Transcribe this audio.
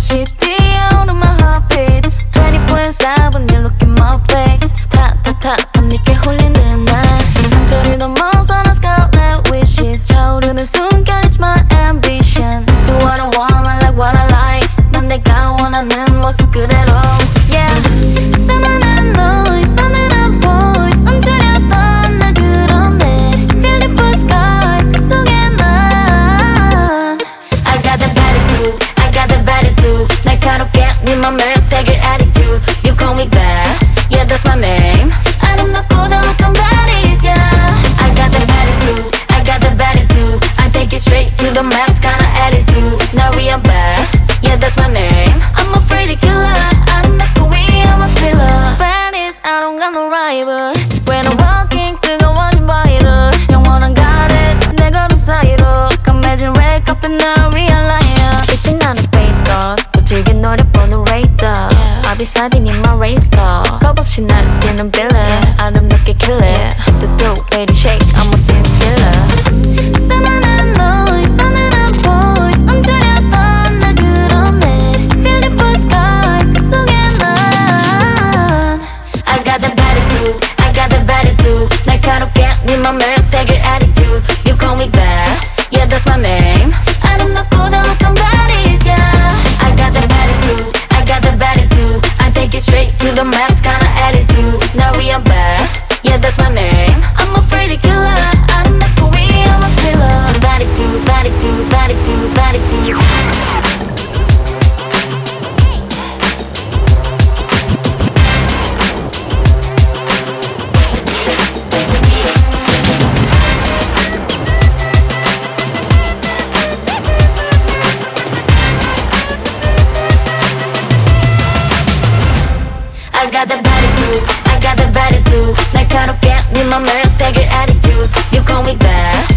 없이 뛰어오는 my heartbeat 24/7 you look in my face 타타타타 네게 홀리는 날 상처를 넘어서 난 scarlet wishes 차오르는 순간 it's my ambition Do what I want, I like what I like 난 내가 원하는 모습 그대로 Yeah 싸늘한 너의 싸늘한 voice 움츠렸던 날 드러내 Beautiful sky 그 속에 난 I got that attitude, I got that attitude 날카롭게 네 맘에 새길 attitude You call me back, yeah that's my name 아름답고 정확한 bodies, yeah I got that attitude, I got that attitude I take it straight to the max kinda attitude Now we are back, yeah that's my name I'm a pretty killer 아름답고 we I'm a thriller Baddies, I don't got no rival When I'm walking 뜨거워진 viral 영원한 goddess 내 걸음 사이로 감해진 red carpet now realize 빛이 나는 face girls 거칠게 노려보는 radar I'll be sliding in my race car 겁없이 날뛰는 villain 아름답게 kill it The dope way to shake I'm a scene stealer 싸늘한 너의 싸늘한 voice 움츠렸던 날 드러내 Beautiful sky 그 속에 난 I got that attitude, I got that attitude 날카롭게 네 맘에 새길 attitude You call me back, yeah that's my name 아름답고 정확한 bodies, yeah I got that attitude, I got that attitude I take it straight to the max kinda attitude Now we are back, yeah that's my name I'm a pretty killer 아름답고 we I'm a thriller Attitude, attitude, attitude, attitude I got that attitude, I got that attitude 날카롭게 네 맘에 새길 attitude You call me back,